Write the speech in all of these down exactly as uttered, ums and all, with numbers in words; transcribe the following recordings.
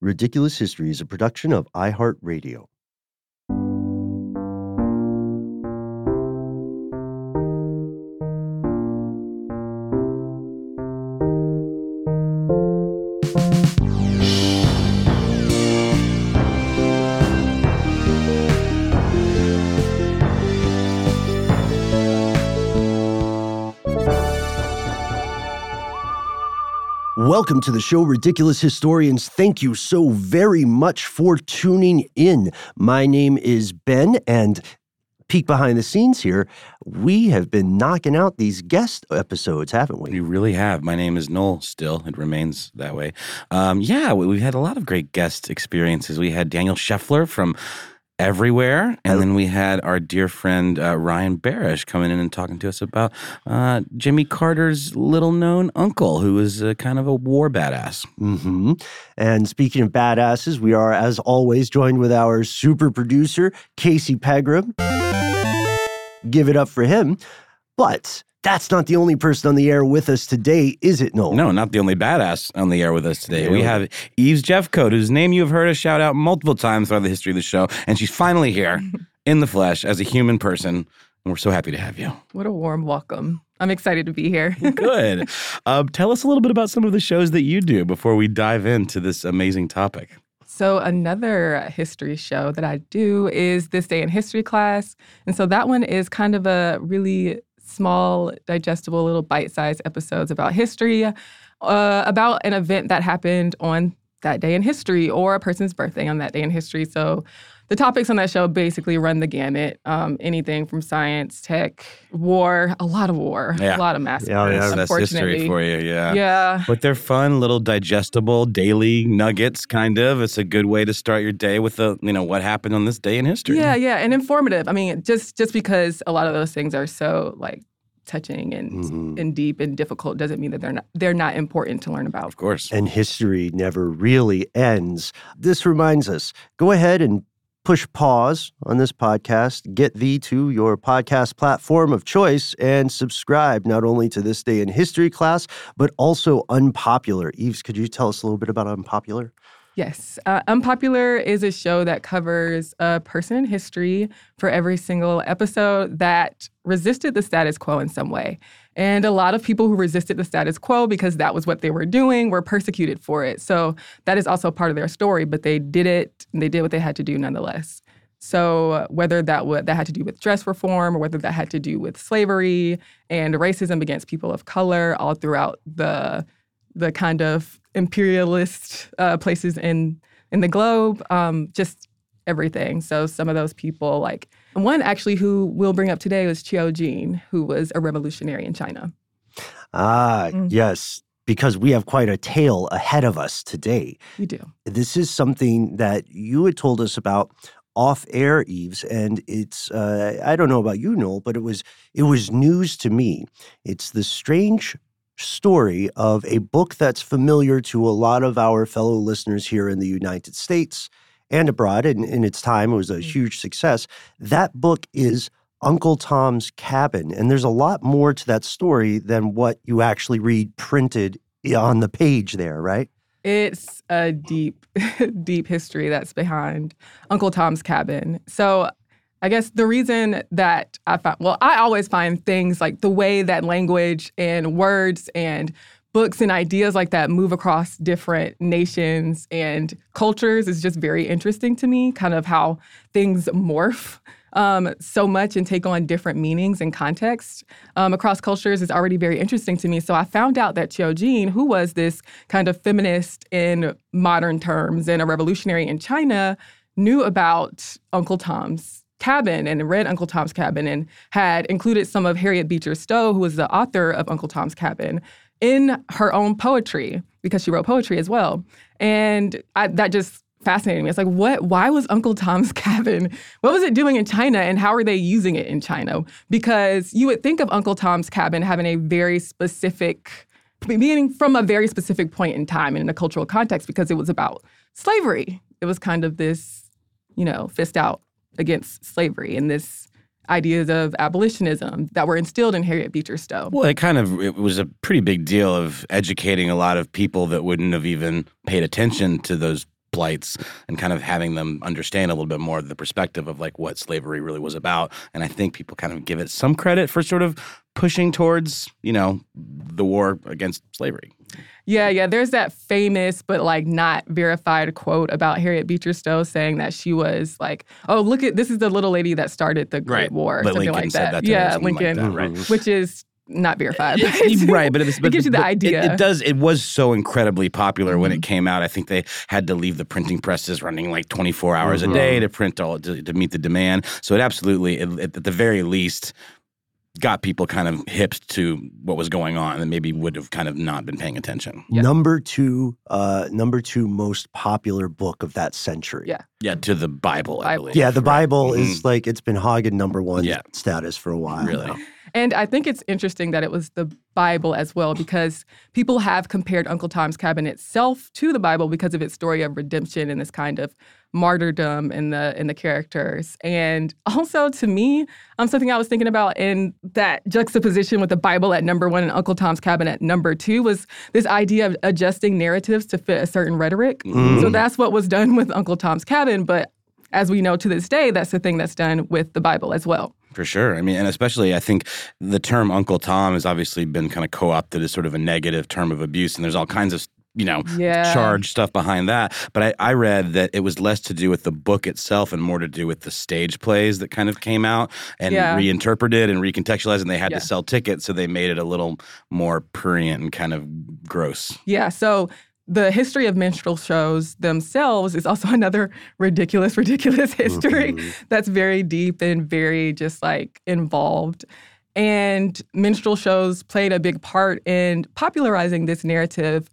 Ridiculous History is a production of iHeartRadio. Welcome to the show, Ridiculous Historians. Thank you so very much for tuning in. My name is Ben, and peek behind the scenes here, we have been knocking out these guest episodes, haven't we? We really have. My name is Noel still. It remains that way. Um, yeah, we, we've had a lot of great guest experiences. We had Daniel Scheffler from Everywhere, and then we had our dear friend uh, Ryan Barish coming in and talking to us about uh, Jimmy Carter's little-known uncle, who was uh, kind of a war badass. Mm-hmm. And speaking of badasses, we are, as always, joined with our super producer, Casey Pegram. Give it up for him. But that's not the only person on the air with us today, is it, Noel? No, not the only badass on the air with us today. Yeah. We have Eves Jeffcoat, whose name you have heard us shout out multiple times throughout the history of the show, and she's finally here in the flesh as a human person, and we're so happy to have you. What a warm welcome. I'm excited to be here. Good. Uh, tell us a little bit about some of the shows that you do before we dive into this amazing topic. So another history show that I do is This Day in History class, and so that one is kind of a really small, digestible, little bite-sized episodes about history, uh, about an event that happened on that day in history or a person's birthday on that day in history. So the topics on that show basically run the gamut. Um, anything from science, tech, war, a lot of war, yeah. a lot of massacres, yeah, yeah. unfortunately. That's history for you, yeah. Yeah. But they're fun, little digestible, daily nuggets, kind of. It's a good way to start your day with, a, you know, what happened on this day in history. Yeah, yeah, and informative. I mean, just just because a lot of those things are so, like, touching and mm-hmm. and deep and difficult doesn't mean that they're not they're not important to learn about. Of course. And history never really ends. This reminds us, go ahead and push pause on this podcast, get thee to your podcast platform of choice, and subscribe not only to This Day in History class, but also Unpopular. Eves, could you tell us a little bit about Unpopular? Yes. Uh, Unpopular is a show that covers a person in history for every single episode that resisted the status quo in some way. And a lot of people who resisted the status quo because that was what they were doing were persecuted for it. So that is also part of their story, but they did it, and they did what they had to do nonetheless. So whether that w- that had to do with dress reform or whether that had to do with slavery and racism against people of color all throughout the the kind of imperialist uh, places in in the globe, um, just everything. So some of those people, like one actually who we'll bring up today was Qiu Jin, who was a revolutionary in China. Ah, mm. yes, because we have quite a tale ahead of us today. We do. This is something that you had told us about off-air, Eves, and it's, uh, I don't know about you, Noel, but it was it was news to me. It's the strange story of a book that's familiar to a lot of our fellow listeners here in the United States and abroad. And in its time, it was a huge success. That book is Uncle Tom's Cabin. And there's a lot more to that story than what you actually read printed on the page there, right? It's a deep, deep history that's behind Uncle Tom's Cabin. So I guess the reason that I find, well, I always find things like the way that language and words and books and ideas like that move across different nations and cultures is just very interesting to me, kind of how things morph um, so much and take on different meanings and context um, across cultures is already very interesting to me. So I found out that Qiu Jin, who was this kind of feminist in modern terms and a revolutionary in China, knew about Uncle Tom's Cabin and read Uncle Tom's Cabin and had included some of Harriet Beecher Stowe, who was the author of Uncle Tom's Cabin, in her own poetry because she wrote poetry as well. And I, that just fascinated me. It's like, what? Why was Uncle Tom's Cabin? What was it doing in China, and how are they using it in China? Because you would think of Uncle Tom's Cabin having a very specific, being from a very specific point in time and in a cultural context, because it was about slavery. It was kind of this, you know, fist out against slavery and this ideas of abolitionism that were instilled in Harriet Beecher Stowe. Well, it kind of, it was a pretty big deal of educating a lot of people that wouldn't have even paid attention to those plights and kind of having them understand a little bit more the perspective of like what slavery really was about. And I think people kind of give it some credit for sort of pushing towards, you know, the war against slavery. Yeah, yeah. There's that famous but like not verified quote about Harriet Beecher Stowe saying that she was like, "Oh, look at this is the little lady that started the Great Right. War," or But something Lincoln like said that. that to her, yeah, something like Lincoln, that, right. which is not verified. but It's- it's- right, but it's, but, it gives you the but idea. It, it does. It was so incredibly popular Mm-hmm. when it came out. I think they had to leave the printing presses running like twenty-four hours Mhm. a day to print all to, to meet the demand. So it absolutely, it, it, at the very least, got people kind of hipped to what was going on and maybe would have kind of not been paying attention. Yeah. Number two, uh, number two most popular book of that century. Yeah. Yeah, to the Bible, I Bible. believe. Yeah, the right? Bible Mhm. is like it's been hogging number one Yeah. status for a while. Really? now. And I think it's interesting that it was the Bible as well, because people have compared Uncle Tom's Cabin itself to the Bible because of its story of redemption and this kind of martyrdom in the in the characters. And also, to me, um, something I was thinking about in that juxtaposition with the Bible at number one and Uncle Tom's Cabin at number two was this idea of adjusting narratives to fit a certain rhetoric. Mm. So that's what was done with Uncle Tom's Cabin, but as we know to this day, that's the thing that's done with the Bible as well. For sure. I mean, and especially I think the term Uncle Tom has obviously been kind of co-opted as sort of a negative term of abuse. And there's all kinds of, you know, Yeah. charged stuff behind that. But I, I read that it was less to do with the book itself and more to do with the stage plays that kind of came out and Yeah. reinterpreted and recontextualized. And they had Yeah. to sell tickets. So they made it a little more prurient and kind of gross. Yeah, so the history of minstrel shows themselves is also another ridiculous, ridiculous history Mhm. that's very deep and very just like involved. And minstrel shows played a big part in popularizing this narrative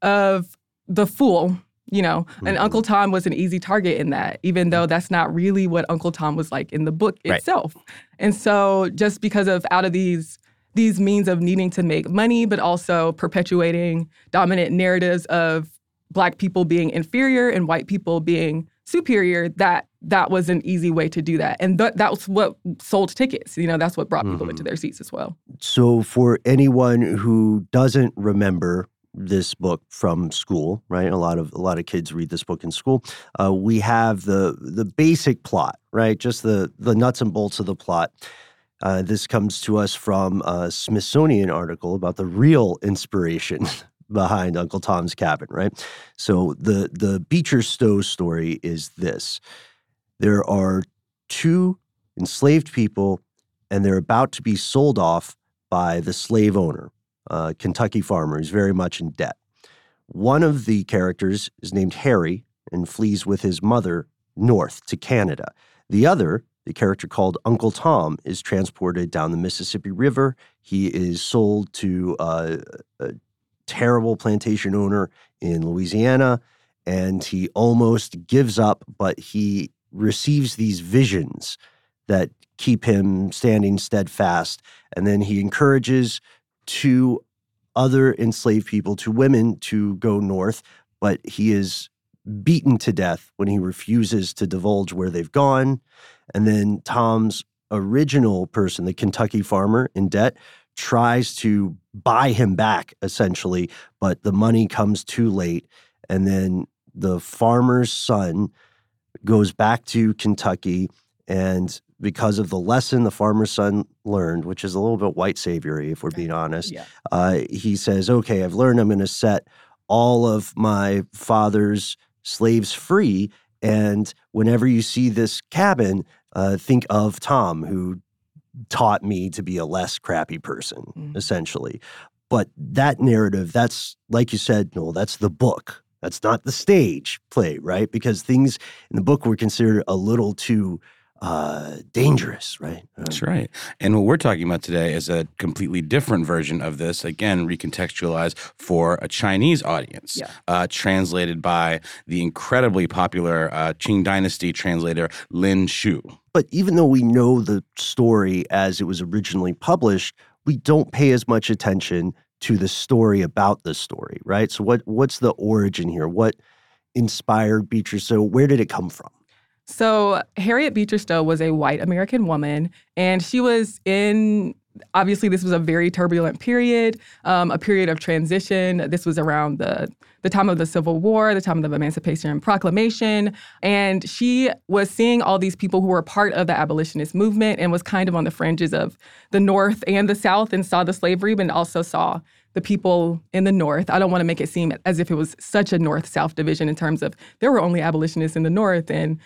of the fool, you know, and Mhm. Uncle Tom was an easy target in that, even though that's not really what Uncle Tom was like in the book Right. itself. And so just because of out of these these means of needing to make money, but also perpetuating dominant narratives of Black people being inferior and white people being superior, that that was an easy way to do that. And th- that was what sold tickets. You know, that's what brought people Mhm. into their seats as well. So for anyone who doesn't remember this book from school, right? A lot of a lot of kids read this book in school. Uh, we have the the basic plot, right? Just the the nuts and bolts of the plot. Uh, this comes to us from a Smithsonian article about the real inspiration behind Uncle Tom's Cabin, right? So the the Beecher Stowe story is this: there are two enslaved people, and they're about to be sold off by the slave owner, a Kentucky farmer who's very much in debt. One of the characters is named Harry and flees with his mother north to Canada. The other, the character called Uncle Tom, is transported down the Mississippi River. He is sold to uh, a terrible plantation owner in Louisiana, and he almost gives up, but he receives these visions that keep him standing steadfast. And then he encourages two other enslaved people, two women, to go north, but he is beaten to death when he refuses to divulge where they've gone. And then Tom's original person, the Kentucky farmer in debt, tries to buy him back, essentially, but the money comes too late. And then the farmer's son goes back to Kentucky, and because of the lesson the farmer's son learned, which is a little bit white saviory, if we're being honest, Yeah. uh, he says, okay, I've learned I'm going to set all of my father's slaves free. And whenever you see this cabin, uh, think of Tom, who taught me to be a less crappy person, Mhm. essentially. But that narrative, that's, like you said, Noel, that's the book. That's not the stage play, right? Because things in the book were considered a little too uh, dangerous, right? Uh, That's right. And what we're talking about today is a completely different version of this, again, recontextualized for a Chinese audience, Yeah. uh, translated by the incredibly popular uh, Qing Dynasty translator Lin Shu. But even though we know the story as it was originally published, we don't pay as much attention to the story about the story, right? So what what's the origin here? What inspired Beecher Stowe? Where did it come from? So Harriet Beecher Stowe was a white American woman, and she was in Obviously, this was a very turbulent period, um, a period of transition. This was around the, the time of the Civil War, the time of the Emancipation Proclamation. And she was seeing all these people who were part of the abolitionist movement and was kind of on the fringes of the North and the South and saw the slavery, but also saw the people in the North. I don't want to make it seem as if it was such a North-South division in terms of there were only abolitionists in the North and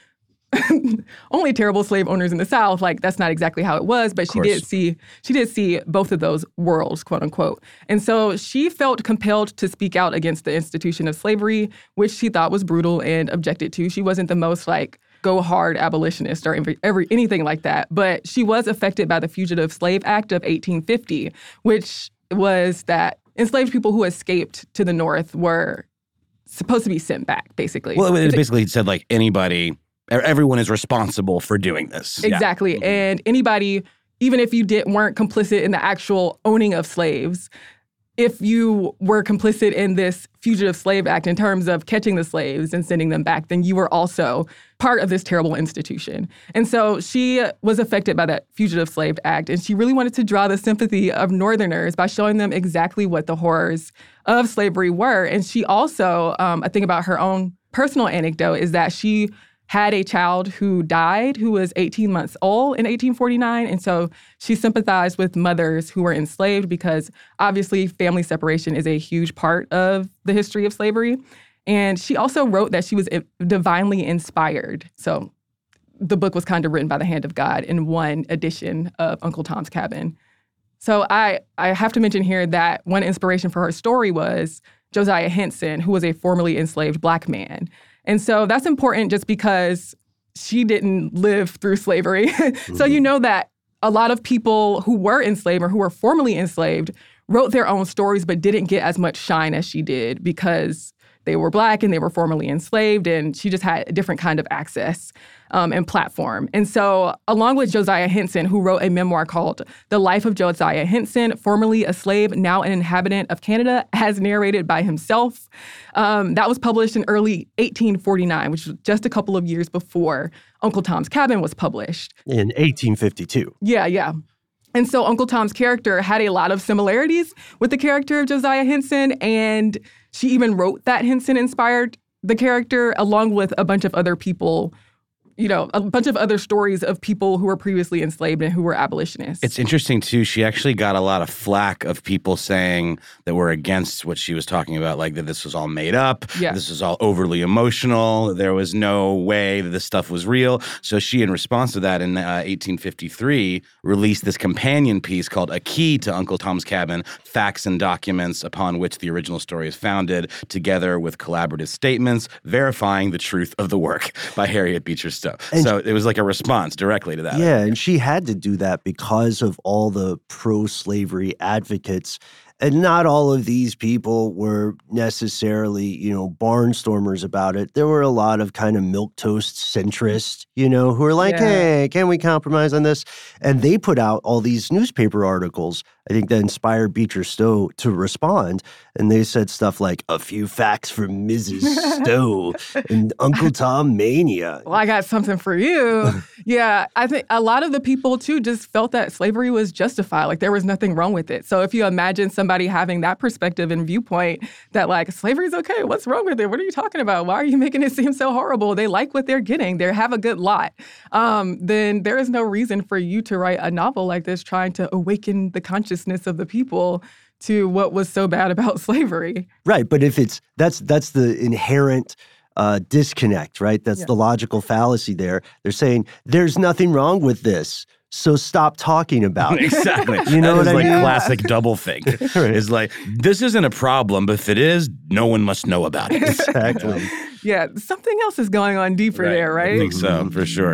only terrible slave owners in the South. Like, that's not exactly how it was, but she did see she did see both of those worlds, quote unquote. And so she felt compelled to speak out against the institution of slavery, which she thought was brutal and objected to. She wasn't the most like go hard abolitionist or every, every anything like that, but she was affected by the Fugitive Slave Act of eighteen fifty, which was that enslaved people who escaped to the North were supposed to be sent back, basically. Well, it basically said like anybody. Everyone is responsible for doing this. Exactly. Yeah. And anybody, even if you did, weren't complicit in the actual owning of slaves, if you were complicit in this Fugitive Slave Act in terms of catching the slaves and sending them back, then you were also part of this terrible institution. And so she was affected by that Fugitive Slave Act, and she really wanted to draw the sympathy of Northerners by showing them exactly what the horrors of slavery were. And she also, um, I think about her own personal anecdote, is that she had a child who died who was eighteen months old in eighteen forty-nine. And so she sympathized with mothers who were enslaved because obviously family separation is a huge part of the history of slavery. And she also wrote that she was divinely inspired. So the book was kind of written by the hand of God in one edition of Uncle Tom's Cabin. So I, I have to mention here that one inspiration for her story was Josiah Henson, who was a formerly enslaved Black man. And so that's important just because she didn't live through slavery. Mm-hmm. So you know that a lot of people who were enslaved or who were formerly enslaved wrote their own stories but didn't get as much shine as she did because they were Black and they were formerly enslaved, and she just had a different kind of access um, and platform. And so along with Josiah Henson, who wrote a memoir called The Life of Josiah Henson, formerly a slave, now an inhabitant of Canada, as narrated by himself, um, that was published in early eighteen forty-nine, which was just a couple of years before Uncle Tom's Cabin was published. In eighteen fifty-two. Yeah, yeah. And so Uncle Tom's character had a lot of similarities with the character of Josiah Henson, and she even wrote that Henson inspired the character along with a bunch of other people, you know, a bunch of other stories of people who were previously enslaved and who were abolitionists. It's interesting, too. She actually got a lot of flack of people saying that were against what she was talking about, like that this was all made up, yeah. this was all overly emotional, there was no way that this stuff was real. So she, in response to that, in uh, eighteen fifty-three, released this companion piece called A Key to Uncle Tom's Cabin, Facts and Documents upon which the original story is founded, together with collaborative statements verifying the truth of the work by Harriet Beecher Stowe. And so it was like a response directly to that. Yeah, and she had to do that because of all the pro-slavery advocates. And not all of these people were necessarily, you know, barnstormers about it. There were a lot of kind of milquetoast centrists, you know, who were like, yeah. hey, can we compromise on this? And they put out all these newspaper articles, I think, that inspired Beecher Stowe to respond. And they said stuff like, a few facts from Missus Stowe and Uncle Tom mania. Well, I got something for you. Yeah, I think a lot of the people, too, just felt that slavery was justified. Like, there was nothing wrong with it. So if you imagine somebody having that perspective and viewpoint that, like, slavery's okay, what's wrong with it? What are you talking about? Why are you making it seem so horrible? They like what they're getting. They have a good lot. Um, then there is no reason for you to write a novel like this trying to awaken the consciousness of the people to what was so bad about slavery. Right, but if it's, that's that's the inherent uh, disconnect, right? That's yeah. the logical fallacy there. They're saying, there's nothing wrong with this, so stop talking about it. Exactly. You know that what is I like mean? classic doublethink. Right. It's like, this isn't a problem, but if it is, no one must know about it. Exactly. Yeah, something else is going on deeper right. there, right? I think so, for sure.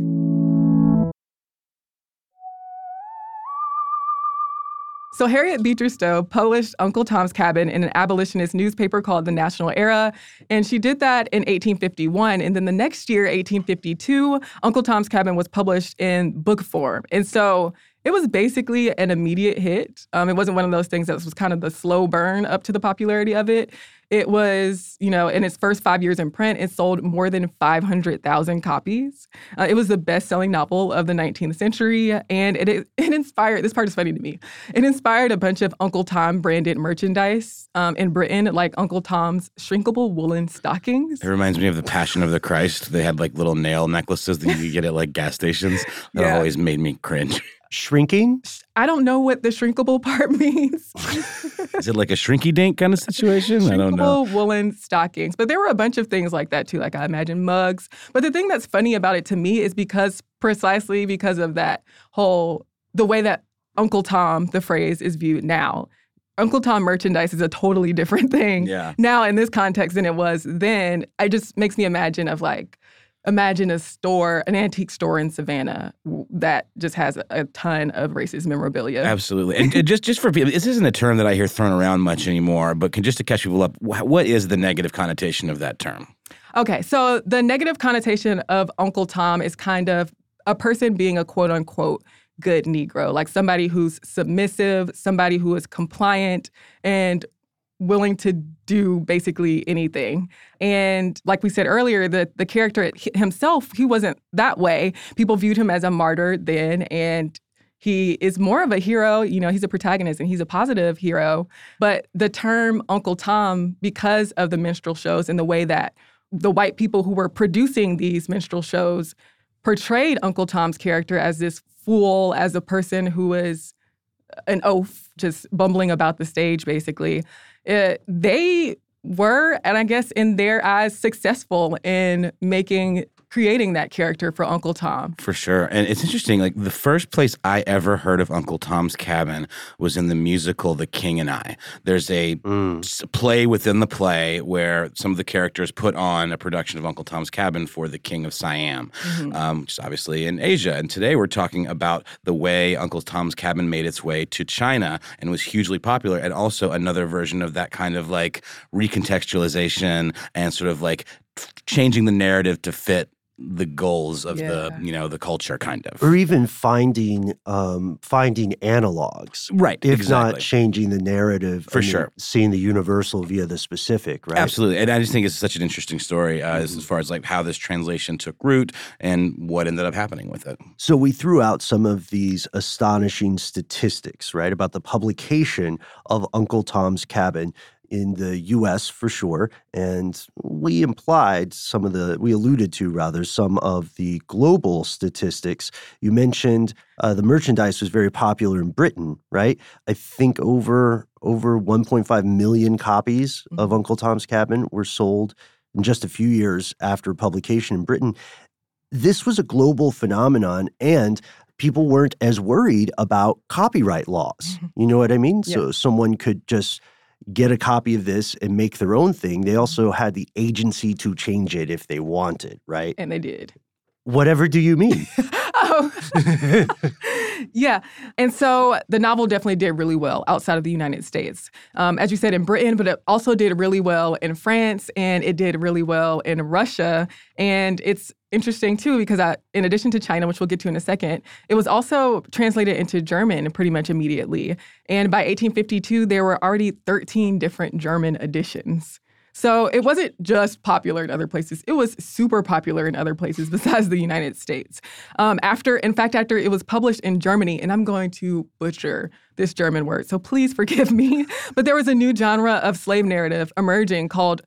So Harriet Beecher Stowe published Uncle Tom's Cabin in an abolitionist newspaper called The National Era, and she did that in eighteen fifty-one. And then the next year, eighteen fifty-two, Uncle Tom's Cabin was published in book form. And so It was basically an immediate hit. Um, it wasn't one of those things that was kind of the slow burn up to the popularity of it. It was, you know, in its first five years in print, it sold more than five hundred thousand copies. Uh, it was the best-selling novel of the nineteenth century, and it, it inspired, this part is funny to me, it inspired a bunch of Uncle Tom branded merchandise um, in Britain, like Uncle Tom's shrinkable woolen stockings. It reminds me of the Passion of the Christ. They had like little nail necklaces that you could get at like gas stations. That Yeah. always made me cringe. Shrinking? I don't know what the shrinkable part means. Is it like a shrinky dink kind of situation? I don't know. Shrinkable woolen stockings. But there were a bunch of things like that too, like I imagine mugs. But the thing that's funny about it to me is because precisely because of that whole, the way that Uncle Tom, the phrase, is viewed now. Uncle Tom merchandise is a totally different thing Yeah. now in this context than it was then. It just makes me imagine of like, imagine a store, an antique store in Savannah w- that just has a, a ton of racist memorabilia. Absolutely. And just just for people, this isn't a term that I hear thrown around much anymore, but can, just to catch people up, wh- what is the negative connotation of that term? Okay, so the negative connotation of Uncle Tom is kind of a person being a quote unquote good Negro, like somebody who's submissive, somebody who is compliant and willing to do basically anything. And like we said earlier, the, the character himself, he wasn't that way. People viewed him as a martyr then, and he is more of a hero. You know, he's a protagonist and he's a positive hero. But the term Uncle Tom, because of the minstrel shows and the way that the white people who were producing these minstrel shows portrayed Uncle Tom's character as this fool, as a person who is an oaf, just bumbling about the stage, basically. It, they were, and I guess in their eyes, successful in making, creating that character for Uncle Tom. For sure. And it's interesting, like the first place I ever heard of Uncle Tom's Cabin was in the musical The King and I. There's a Mm. s- play within the play where some of the characters put on a production of Uncle Tom's Cabin for the King of Siam, Mhm. um, which is obviously in Asia. And today we're talking about the way Uncle Tom's Cabin made its way to China and was hugely popular, and also another version of that kind of like recontextualization and sort of like changing the narrative to fit the goals of the, Yeah. you know, the culture, kind of. Or even finding um, finding analogs, Right, if exactly. not changing the narrative. For I mean, sure. seeing the universal via the specific, right? Absolutely. And I just think it's such an interesting story uh, Mm-hmm. as, as far as like how this translation took root and what ended up happening with it. So we threw out some of these astonishing statistics, right, about the publication of Uncle Tom's Cabin in the U S for sure. And we implied some of the, we alluded to rather, some of the global statistics. You mentioned uh, the merchandise was very popular in Britain, right? I think over over one point five million copies of Uncle Tom's Cabin were sold in just a few years after publication in Britain. This was a global phenomenon, and people weren't as worried about copyright laws. You know what I mean? So someone could just get a copy of this and make their own thing. They also had the agency to change it if they wanted, right? And they did. Whatever do you mean? Oh. Yeah. And so the novel definitely did really well outside of the United States. Um, as you said, in Britain, but it also did really well in France, and it did really well in Russia. And it's interesting, too, because I, in addition to China, which we'll get to in a second, it was also translated into German pretty much immediately. And by eighteen fifty-two, there were already thirteen different German editions. So it wasn't just popular in other places. It was super popular in other places besides the United States. Um, after, in fact, after it was published in Germany, and I'm going to butcher this German word, so please forgive me, but there was a new genre of slave narrative emerging called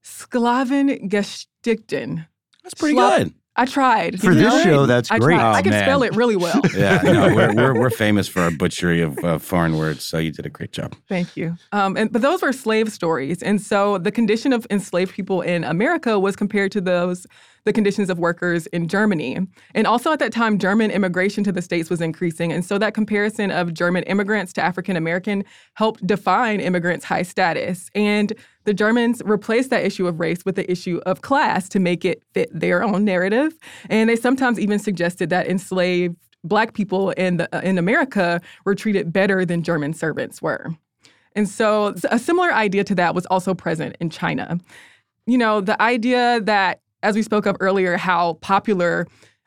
Sklavengeschichten. That's pretty Schla- good. I tried. For You this know? show, that's I great. tried. I Oh, can man. spell it really well. Yeah, no, we're, we're, we're famous for our butchery of uh, foreign words, so you did a great job. Thank you. Um, and, but those were slave stories. And so the condition of enslaved people in America was compared to those, the conditions of workers in Germany. And also at that time, German immigration to the States was increasing. And so that comparison of German immigrants to African American helped define immigrants' high status. And the Germans replaced that issue of race with the issue of class to make it fit their own narrative. And they sometimes even suggested that enslaved Black people in the, in America were treated better than German servants were. And so a similar idea to that was also present in China. You know, the idea that, as we spoke of earlier, how popular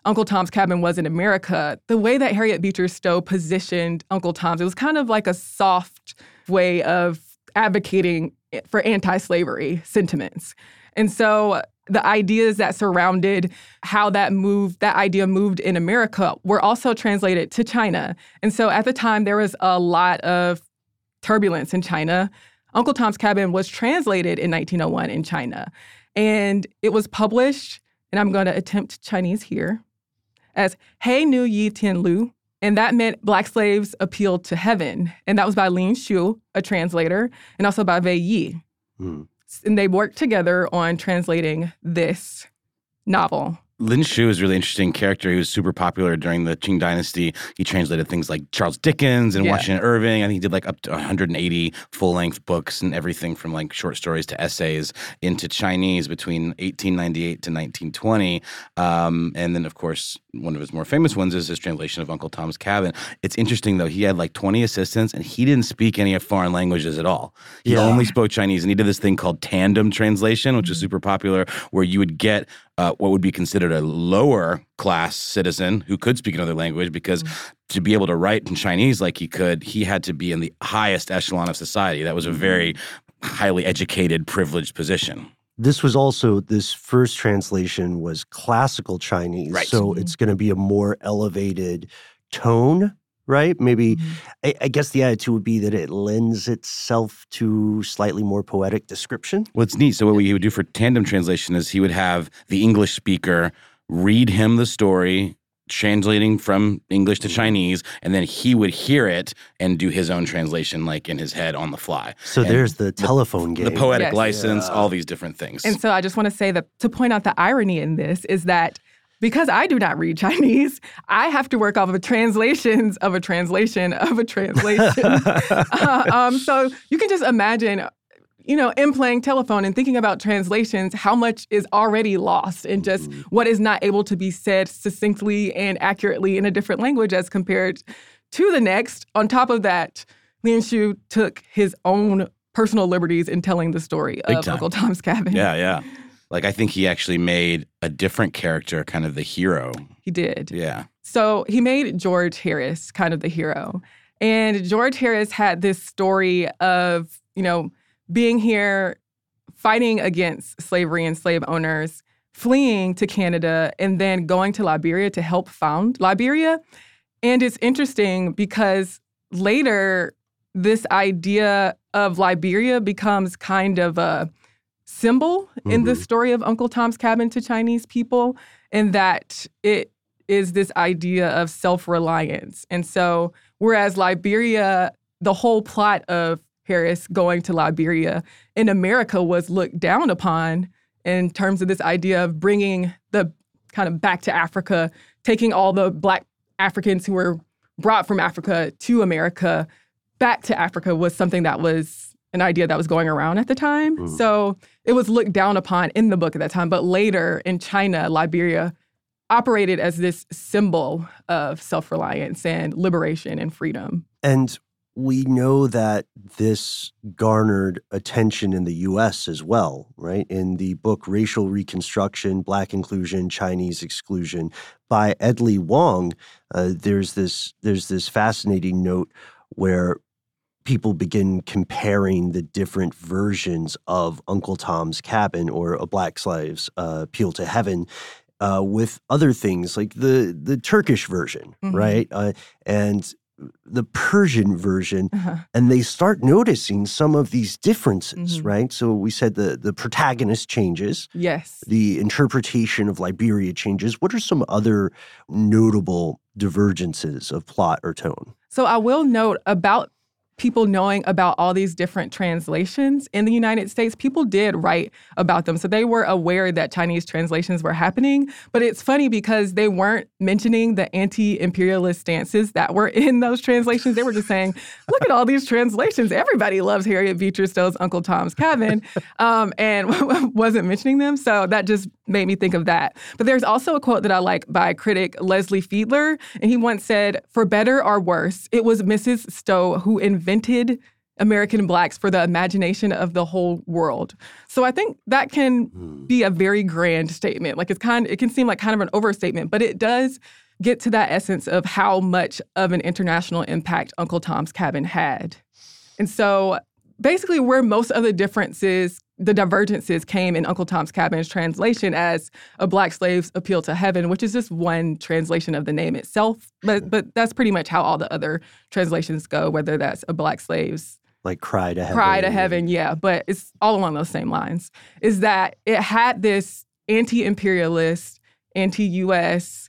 Uncle Tom's Cabin was in America, the way that Harriet Beecher Stowe positioned Uncle Tom's, it was kind of like a soft way of advocating for anti-slavery sentiments. And so the ideas that surrounded how that moved, that idea moved in America were also translated to China. And so at the time, there was a lot of turbulence in China. Uncle Tom's Cabin was translated in nineteen oh one in China. And it was published, and I'm going to attempt Chinese here, as He Nu Yi Tian Lu. And that meant Black Slaves Appealed to Heaven. And that was by Lin Shu, a translator, and also by Wei Yi. Hmm. And they worked together on translating this novel. Lin Shu is a really interesting character. He was super popular during the Qing Dynasty. He translated things like Charles Dickens and yeah. Washington Irving. I think he did like up to one hundred eighty full-length books and everything from like short stories to essays into Chinese between eighteen ninety-eight to nineteen twenty. Um, and then, of course, one of his more famous ones is his translation of Uncle Tom's Cabin. It's interesting, though. He had like twenty assistants, and he didn't speak any of foreign languages at all. He yeah. only spoke Chinese, and he did this thing called tandem translation, which mm-hmm. is super popular, where you would get Uh, what would be considered a lower class citizen who could speak another language, because mm-hmm. to be able to write in Chinese like he could, he had to be in the highest echelon of society. That was a very highly educated, privileged position. This was also, this first translation was classical Chinese. Right. So it's going to be a more elevated tone, right? Maybe, mm-hmm. I, I guess the attitude would be that it lends itself to slightly more poetic description. Well, it's neat. So what he would do for tandem translation is he would have the English speaker read him the story, translating from English to Chinese, and then he would hear it and do his own translation like in his head on the fly. So and there's the telephone the, game. The poetic yes. license, yeah. all these different things. And so I just want to say that to point out the irony in this is that because I do not read Chinese, I have to work off of translations of a translation of a translation. uh, um, so you can just imagine, you know, in playing telephone and thinking about translations, how much is already lost in just mm-hmm. what is not able to be said succinctly and accurately in a different language as compared to the next. On top of that, Lin Shu took his own personal liberties in telling the story Big of time. Uncle Tom's Cabin. Yeah, yeah. Like, I think he actually made a different character kind of the hero. He did. Yeah. So he made George Harris kind of the hero. And George Harris had this story of, you know, being here, fighting against slavery and slave owners, fleeing to Canada, and then going to Liberia to help found Liberia. And it's interesting because later, this idea of Liberia becomes kind of a symbol mm-hmm. in the story of Uncle Tom's Cabin to Chinese people, in that it is this idea of self-reliance. And so whereas Liberia, the whole plot of Harris going to Liberia in America was looked down upon in terms of this idea of bringing the kind of back to Africa, taking all the Black Africans who were brought from Africa to America back to Africa was something that was an idea that was going around at the time. Mm. So it was looked down upon in the book at that time. But later in China, Liberia operated as this symbol of self-reliance and liberation and freedom. And we know that this garnered attention in the U S as well, right? In the book Racial Reconstruction, Black Inclusion, Chinese Exclusion by Edley Wong, uh, there's this there's this fascinating note where people begin comparing the different versions of Uncle Tom's Cabin or A Black Slave's uh, Appeal to Heaven uh, with other things like the the Turkish version, mm-hmm. right? Uh, and the Persian version, uh-huh. and they start noticing some of these differences, mm-hmm. right? So we said the the protagonist changes. Yes. The interpretation of Liberia changes. What are some other notable divergences of plot or tone? So I will note about people knowing about all these different translations in the United States, people did write about them. So they were aware that Chinese translations were happening. But it's funny because they weren't mentioning the anti-imperialist stances that were in those translations. They were just saying, look at all these translations. Everybody loves Harriet Beecher Stowe's Uncle Tom's Cabin, um, and wasn't mentioning them. So that just made me think of that. But there's also a quote that I like by critic Leslie Fiedler. And he once said, for better or worse, it was Missus Stowe who invented American Blacks for the imagination of the whole world. So I think that can mm. be a very grand statement. Like it's kind it can seem like kind of an overstatement, but it does get to that essence of how much of an international impact Uncle Tom's Cabin had. And so basically where most of the differences, the divergences came in Uncle Tom's Cabin's translation as A Black Slave's Appeal to Heaven, which is just one translation of the name itself. But but that's pretty much how all the other translations go, whether that's A Black Slave's Like Cry to Heaven. Cry to Heaven, yeah. But it's all along those same lines, is that it had this anti-imperialist, anti-U S,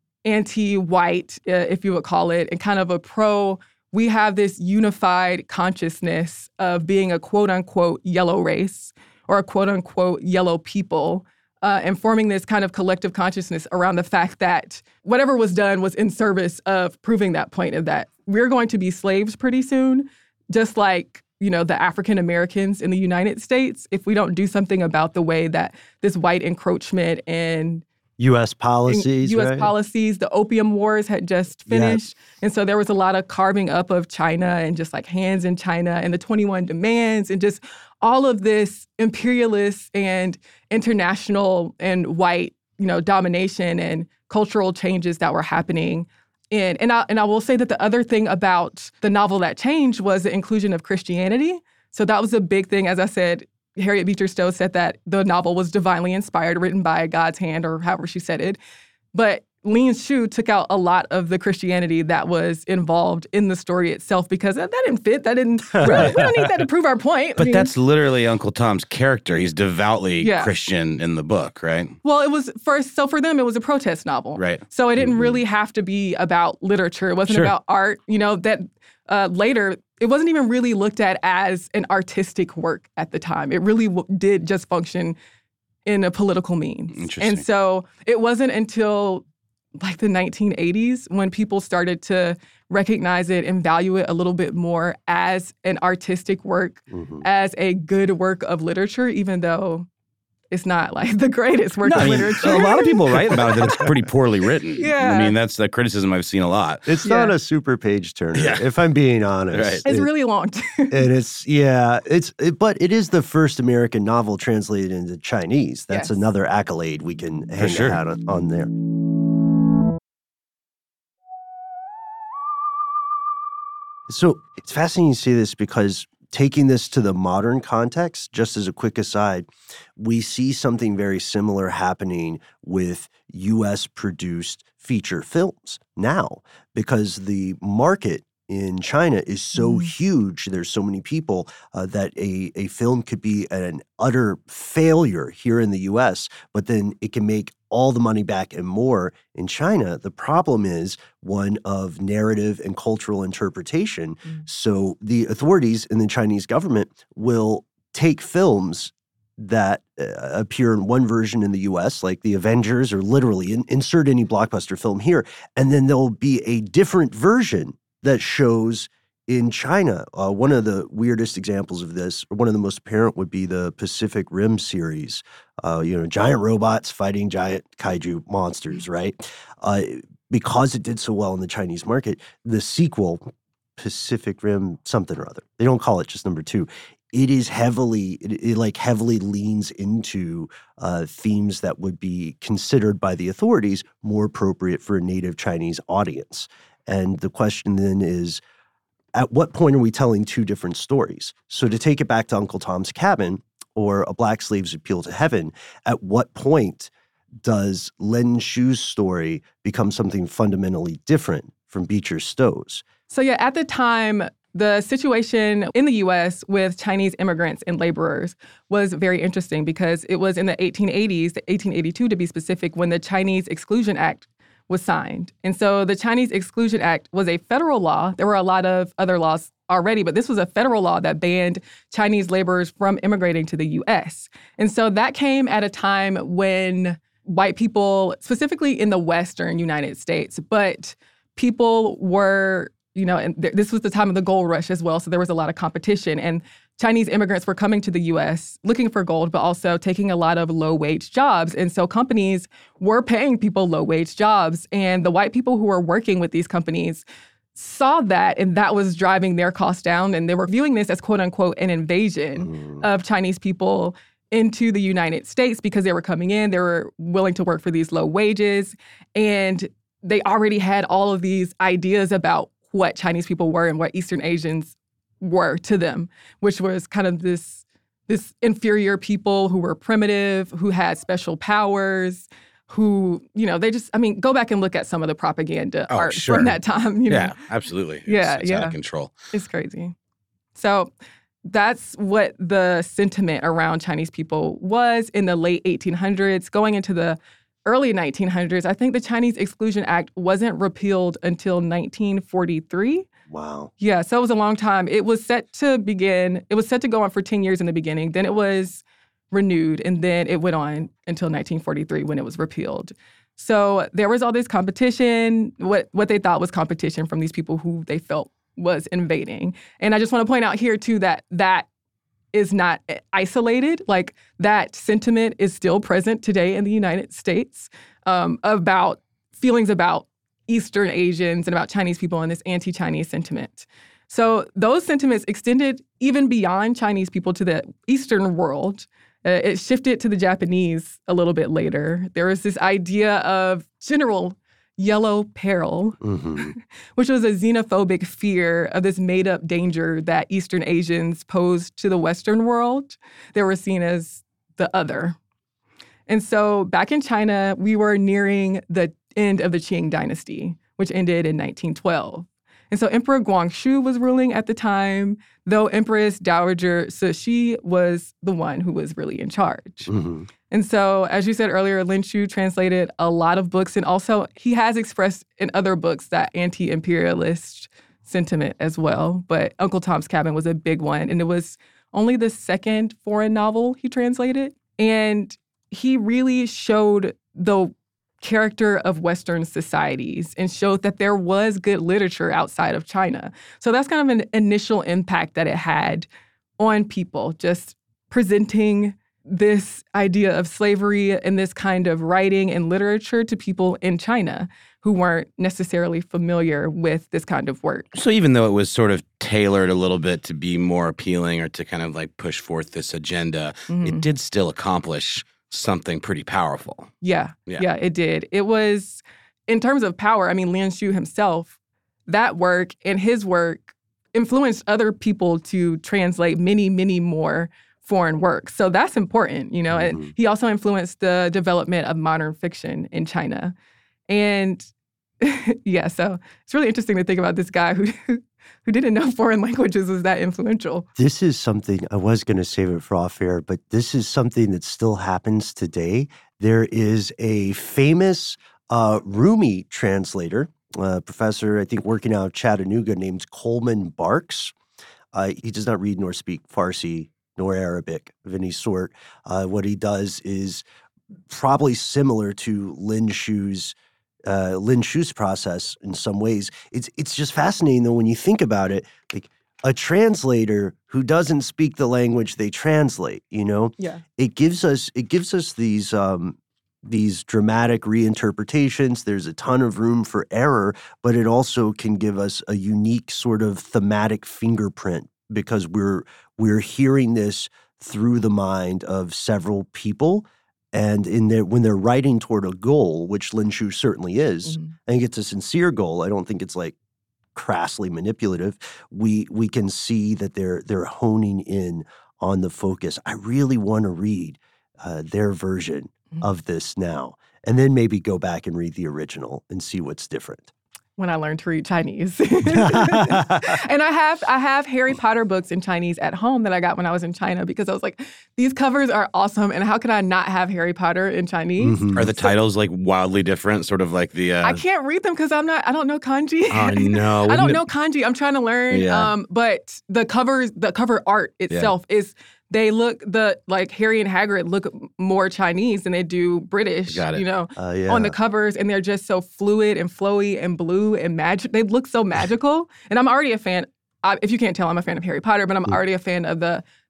anti-white, uh, if you would call it, and kind of a pro, we have this unified consciousness of being a quote-unquote yellow race or a quote-unquote yellow people, uh, and forming this kind of collective consciousness around the fact that whatever was done was in service of proving that point of that we're going to be slaves pretty soon, just like, you know, the African Americans in the United States, if we don't do something about the way that this white encroachment and U S policies, U S right? policies, the Opium Wars had just finished. Yes. And so there was a lot of carving up of China and just like hands in China and the twenty-one demands and just all of this imperialist and international and white, you know, domination and cultural changes that were happening. And, and, I, and I will say that the other thing about the novel that changed was the inclusion of Christianity. So that was a big thing. As I said, Harriet Beecher Stowe said that the novel was divinely inspired, written by God's hand, or however she said it. But Lin Shu took out a lot of the Christianity that was involved in the story itself because that, that didn't fit. That didn't. We don't, we don't need that to prove our point. But I mean, that's literally Uncle Tom's character. He's devoutly yeah. Christian in the book, right? Well, it was first. So for them, it was a protest novel, right? So it didn't mm-hmm. really have to be about literature. It wasn't sure. about art. You know that uh, later. It wasn't even really looked at as an artistic work at the time. It really w- did just function in a political means. Interesting. And so it wasn't until like the nineteen eighties when people started to recognize it and value it a little bit more as an artistic work, mm-hmm. as a good work of literature, even though it's not like the greatest work no, of I mean, literature. A lot of people write about it that it's pretty poorly written. Yeah. I mean, that's the criticism I've seen a lot. It's yeah. not a super page turner, yeah. if I'm being honest. Right. It's it, really long. and it's, yeah, it's, it, but it is the first American novel translated into Chinese. That's yes. another accolade we can hang sure. out on, on there. So it's fascinating to see this because taking this to the modern context, just as a quick aside, we see something very similar happening with U S-produced feature films now because the market in China is so mm. huge. There's so many people uh, that a, a film could be an utter failure here in the U S, but then it can make all the money back and more in China. The problem is one of narrative and cultural interpretation. Mm. So the authorities in the Chinese government will take films that uh, appear in one version in the U S, like the Avengers, or literally in, insert any blockbuster film here, and then there'll be a different version that shows in China. Uh, one of the weirdest examples of this, or one of the most apparent, would be the Pacific Rim series. Uh, you know, giant robots fighting giant kaiju monsters, right? Uh, because it did so well in the Chinese market, the sequel, Pacific Rim something or other, they don't call it just number two, it is heavily, it, it like heavily leans into uh, themes that would be considered by the authorities more appropriate for a native Chinese audience. And the question then is, at what point are we telling two different stories? So to take it back to Uncle Tom's Cabin or A Black Slave's Appeal to Heaven, at what point does Lin Shu's story become something fundamentally different from Beecher Stowe's? So yeah, at the time, the situation in the U S with Chinese immigrants and laborers was very interesting because it was in the eighteen eighties, eighteen eighty-two to be specific, when the Chinese Exclusion Act was signed. And so the Chinese Exclusion Act was a federal law. There were a lot of other laws already, but this was a federal law that banned Chinese laborers from immigrating to the U S. And so that came at a time when white people, specifically in the Western United States, but people were, you know, and th- this was the time of the gold rush as well, so there was a lot of competition. And Chinese immigrants were coming to the U S looking for gold, but also taking a lot of low-wage jobs. And so companies were paying people low-wage jobs. And the white people who were working with these companies saw that, and that was driving their costs down, and they were viewing this as quote unquote an invasion Mm. of Chinese people into the United States because they were coming in, they were willing to work for these low wages, and they already had all of these ideas about what Chinese people were and what Eastern Asians were to them, which was kind of this, this inferior people who were primitive, who had special powers, who, you know, they just, I mean, go back and look at some of the propaganda Oh, art sure. from that time. You know? Yeah, absolutely. Yeah, it's, it's out yeah. of control. It's crazy. So that's what the sentiment around Chinese people was in the late eighteen hundreds. Going into the early nineteen hundreds, I think the Chinese Exclusion Act wasn't repealed until nineteen forty-three. Wow. Yeah, so it was a long time. It was set to begin, it was set to go on for ten years in the beginning. Then it was renewed, and then it went on until nineteen forty-three when it was repealed. So there was all this competition, what what they thought was competition from these people who they felt was invading. And I just want to point out here, too, that that is not isolated. Like, that sentiment is still present today in the United States um, about feelings about Eastern Asians and about Chinese people and this anti-Chinese sentiment. So those sentiments extended even beyond Chinese people to the Eastern world. Uh, it shifted to the Japanese a little bit later. There was this idea of general yellow peril, Mm-hmm. which was a xenophobic fear of this made-up danger that Eastern Asians posed to the Western world. They were seen as the other. And so back in China, we were nearing the end of the Qing dynasty, which ended in nineteen twelve. And so Emperor Guangxu was ruling at the time, though Empress Dowager Cixi was the one who was really in charge. Mm-hmm. And so, as you said earlier, Lin Shu translated a lot of books, and also he has expressed in other books that anti-imperialist sentiment as well. But Uncle Tom's Cabin was a big one, and it was only the second foreign novel he translated. And he really showed the character of Western societies and showed that there was good literature outside of China. So that's kind of an initial impact that it had on people, just presenting this idea of slavery and this kind of writing and literature to people in China who weren't necessarily familiar with this kind of work. So even though it was sort of tailored a little bit to be more appealing or to kind of like push forth this agenda, Mhm. it did still accomplish something pretty powerful. Yeah, Yeah. yeah, it did. It was, in terms of power, I mean, Lin Shu himself, that work and his work influenced other people to translate many, many more foreign works. So that's important, you know. Mhm. And he also influenced the development of modern fiction in China. And yeah, so it's really interesting to think about this guy who who didn't know foreign languages was that influential. This is something, I was going to save it for off air, but this is something that still happens today. There is a famous uh, Rumi translator, uh, professor, I think, working out of Chattanooga, named Coleman Barks. Uh, he does not read nor speak Farsi nor Arabic of any sort. Uh, what he does is probably similar to Lin Shu's uh, Lin Shu's process in some ways. It's it's just fascinating though when you think about it. Like a translator who doesn't speak the language they translate, you know, Yeah. it gives us it gives us these um, these dramatic reinterpretations. There's a ton of room for error, but it also can give us a unique sort of thematic fingerprint because we're we're hearing this through the mind of several people. And in their, when they're writing toward a goal, which Lin Shu certainly is, Mhm. I think it's a sincere goal. I don't think it's like crassly manipulative. We we can see that they're they're honing in on the focus. I really want to read uh, their version Mhm. of this now, and then maybe go back and read the original and see what's different. When I learned to read Chinese. And I have I have Harry Potter books in Chinese at home that I got when I was in China because I was like, these covers are awesome, and how could I not have Harry Potter in Chinese? Mhm. Are the titles like wildly different? Sort of like the. Uh, I can't read them because I'm not I don't know kanji. Oh no! I Wouldn't don't it- know kanji. I'm trying to learn. Yeah. Um, but the covers, the cover art itself is they look the like Harry and Hagrid look more Chinese than they do British. Got it. You know, Uh, yeah. on the covers, and they're just so fluid and flowy and blue and magic. They look so magical, and I'm already a fan. I, if you can't tell, I'm a fan of Harry Potter, but I'm Mm. already a fan of the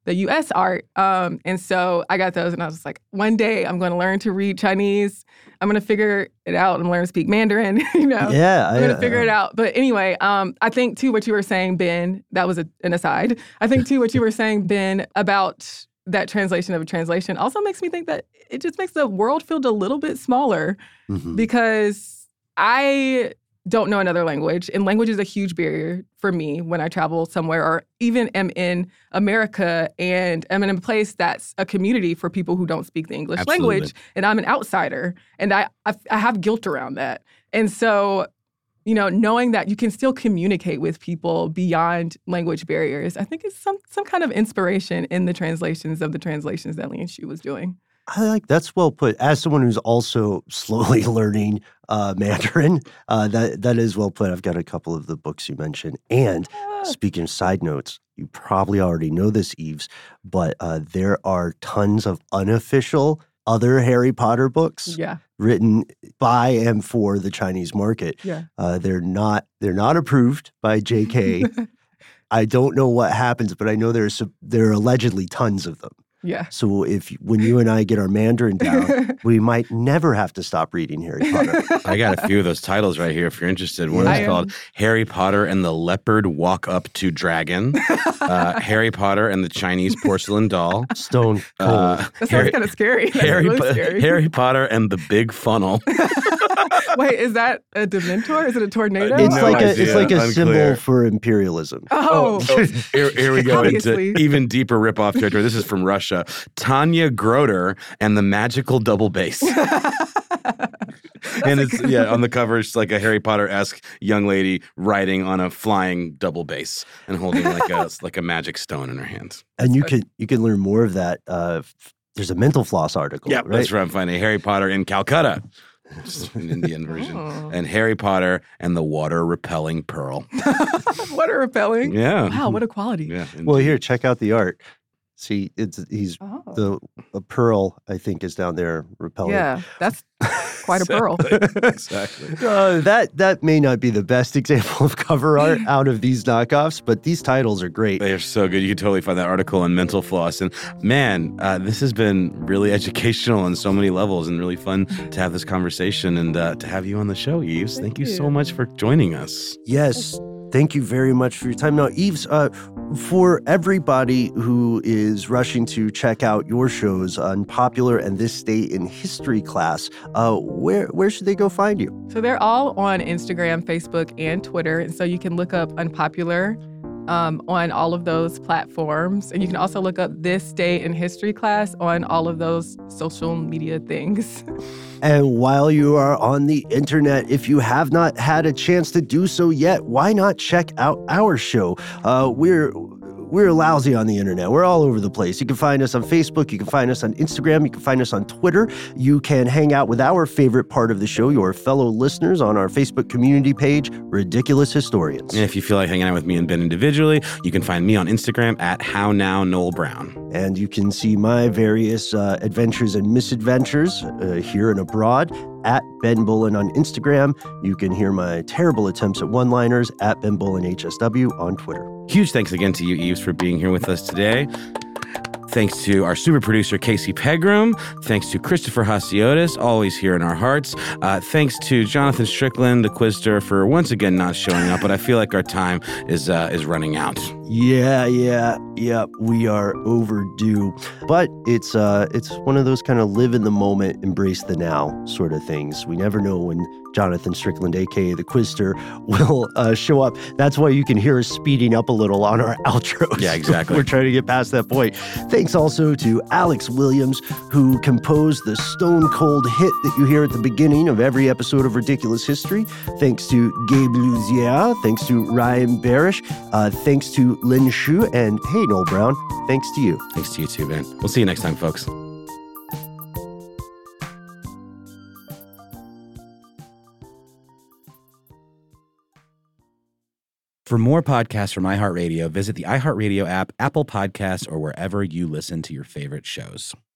the U S art. Um, and so I got those and I was like, one day I'm going to learn to read Chinese. I'm going to figure it out and learn to speak Mandarin, you know? Yeah. I'm going to figure it out. But anyway, um, I think too what you were saying, Ben, that was a, an aside. I think too what you were saying, Ben, about that translation of a translation also makes me think that it just makes the world feel a little bit smaller Mhm. because I don't know another language, and language is a huge barrier for me when I travel somewhere or even am in America and am in a place that's a community for people who don't speak the English Absolutely. language, and I'm an outsider, and I, I I have guilt around that. And so, you know, knowing that you can still communicate with people beyond language barriers, I think is some some kind of inspiration in the translations of the translations that Lian Shu was doing. I like that's well put. As someone who's also slowly learning uh, Mandarin, uh, that that is well put. I've got a couple of the books you mentioned. And Ah. speaking of side notes, you probably already know this, Eves, but uh, there are tons of unofficial other Harry Potter books Yeah, written by and for the Chinese market. yeah. Uh, they're not they're not approved by J K. I don't know what happens, but I know there's there are allegedly tons of them. Yeah. So if when you and I get our Mandarin down, we might never have to stop reading Harry Potter. I got a few of those titles right here if you're interested. One I is am- called Harry Potter and the Leopard Walk Up to Dragon, uh, Harry Potter and the Chinese Porcelain Doll, Stone cold. uh, That sounds Harry, kind of scary. That's Harry, really Po- scary. Harry Potter and the Big Funnel. Wait, is that a Dementor? Is it a tornado? it's no like a idea. it's like a Unclear. symbol for imperialism. Oh, Oh, here, here we go Obviously. into even deeper ripoff territory. This is from Russia. Tanya Groder and the Magical Double Bass. And it's yeah, on the cover, it's like a Harry Potter-esque young lady riding on a flying double bass and holding like a like a magic stone in her hands. And you can you can learn more of that. Uh, f- there's a Mental Floss article, Yeah, right? that's where I'm finding Harry Potter in Calcutta. It's an Indian version. Oh. And Harry Potter and the water repelling pearl. what a repelling. Yeah. Wow, what a quality. Yeah. Well, indeed. here, check out the art. See, it's he's Oh. the a pearl. I think is down there repelling. Yeah, that's quite a pearl. Exactly. Uh, that that may not be the best example of cover art out of these knockoffs, but these titles are great. They are so good. You can totally find that article on Mental Floss. And man, uh, this has been really educational on so many levels and really fun to have this conversation and uh, to have you on the show, Eves. Thank, Thank you so you. much for joining us. Yes. Thank you very much for your time. Now, Eves, uh, for everybody who is rushing to check out your shows on Popular and This Day in History class, uh, where where should they go find you? So they're all on Instagram, Facebook, and Twitter. And so you can look up Unpopular um, on all of those platforms. And you can also look up This Day in History class on all of those social media things. And while you are on the internet, if you have not had a chance to do so yet, why not check out our show? Uh, we're we're lousy on the internet. We're all over the place. You can find us on Facebook. You can find us on Instagram. You can find us on Twitter. You can hang out with our favorite part of the show, your fellow listeners, on our Facebook community page, Ridiculous Historians. And if you feel like hanging out with me and Ben individually, you can find me on Instagram at How Now Noel Brown. And you can see my various uh, adventures and misadventures uh, here and abroad at Ben Bolin on Instagram. You can hear my terrible attempts at one-liners at Ben Bolin H S W on Twitter. Huge thanks again to you, Eves, for being here with us today. Thanks to our super producer, Casey Pegram. Thanks to Christopher Hasiotis, always here in our hearts. Uh, thanks to Jonathan Strickland, the Quizster, for once again not showing up. But I feel like our time is uh, is running out. Yeah, yeah, yeah, we are overdue. But it's uh it's one of those kind of live in the moment, embrace the now sort of things. We never know when Jonathan Strickland, aka the Quizster, will uh, show up. That's why you can hear us speeding up a little on our outros. Yeah, exactly. We're trying to get past that point. Thanks also to Alex Williams, who composed the stone cold hit that you hear at the beginning of every episode of Ridiculous History. Thanks to Gabe Luzier. Thanks to Ryan Barish. Uh, thanks to Lin Shu. And hey, Noel Brown, thanks to you. Thanks to you too, Ben. We'll see you next time, folks. For more podcasts from iHeartRadio, visit the iHeartRadio app, Apple Podcasts, or wherever you listen to your favorite shows.